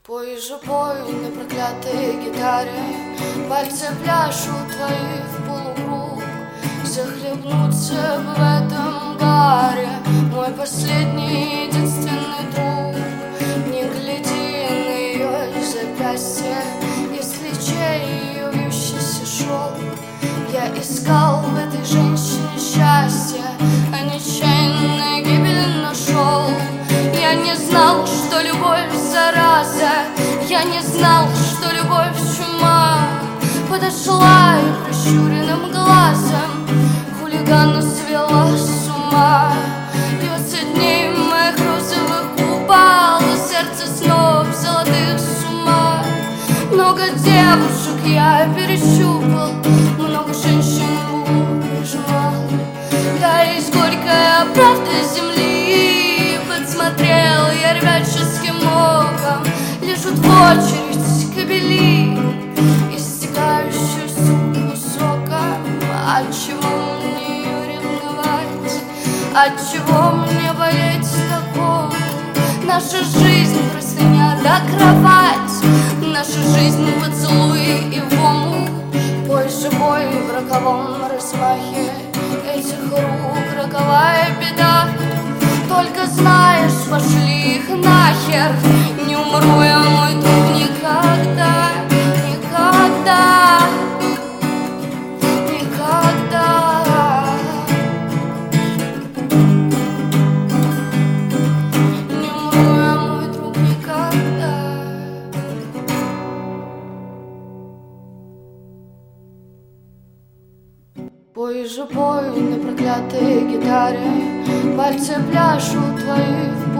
Пой же, пой на проклятой гитаре, пальцы пляшут твои в полукруг. Захлебнуться бы в этом гаре, мой последний единственный друг. Не гляди на ее запястье, если чей ее вьющийся шелк. Я искал в этой женщине счастье, а нечаянной гибели нашел. Я не знал, что любовь зараза, я не знал, что любовь чума. Подошла и прищуренным глазом хулигана свела с ума. 20 дней моих розовых упало сердце снов золотых с ума. Много девушек я перещупал, много женщин ужимал. Да, есть горькая правда земли. Подсмотрел я ребяческим оком, лежат в очередь кобели, истекающую суку соком. Отчего мне ее ревновать? Отчего мне болеть такому? Наша жизнь простыня да кровать, наша жизнь поцелуй и в омут. Пой же бой в роковом размахе этих рук, роковая беда. Только знаешь, пошли их нахер, не умру я, мой друг, никогда, никогда, никогда. Не умру я, мой друг, никогда. Пой же, пой на проклятой гитаре, пальцы пляшут твои в